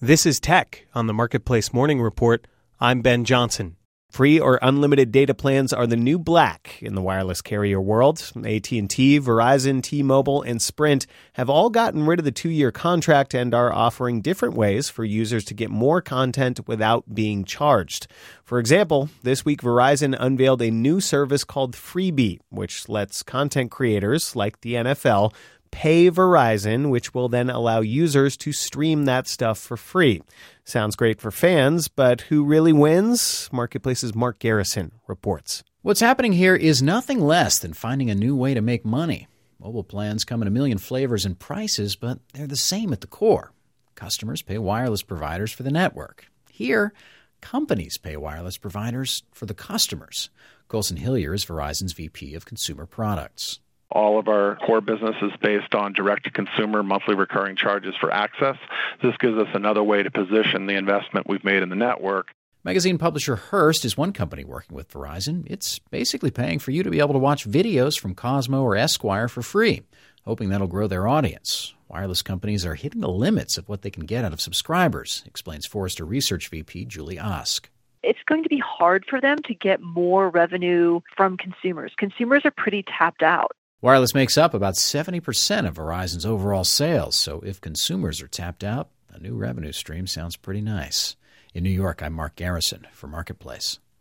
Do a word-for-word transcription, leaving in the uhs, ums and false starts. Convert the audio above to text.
This is Tech on the Marketplace Morning Report. I'm Ben Johnson. Free or unlimited data plans are the new black in the wireless carrier world. A T and T, Verizon, T-Mobile, and Sprint have all gotten rid of the two-year contract and are offering different ways for users to get more content without being charged. For example, this week Verizon unveiled a new service called Freebie, which lets content creators like the N F L pay Verizon, which will then allow users to stream that stuff for free. Sounds great for fans, but who really wins? Marketplace's Mark Garrison reports. What's happening here is nothing less than finding a new way to make money. Mobile plans come in a million flavors and prices, but they're the same at the core. Customers pay wireless providers for the network. Here, companies pay wireless providers for the customers. Colson Hillier is Verizon's V P of Consumer Products. All of our core business is based on direct-to-consumer monthly recurring charges for access. This gives us another way to position the investment we've made in the network. Magazine publisher Hearst is one company working with Verizon. It's basically paying for you to be able to watch videos from Cosmo or Esquire for free, hoping that'll grow their audience. Wireless companies are hitting the limits of what they can get out of subscribers, explains Forrester Research V P Julie Osk. It's going to be hard for them to get more revenue from consumers. Consumers are pretty tapped out. Wireless makes up about seventy percent of Verizon's overall sales, so if consumers are tapped out, a new revenue stream sounds pretty nice. In New York, I'm Mark Garrison for Marketplace.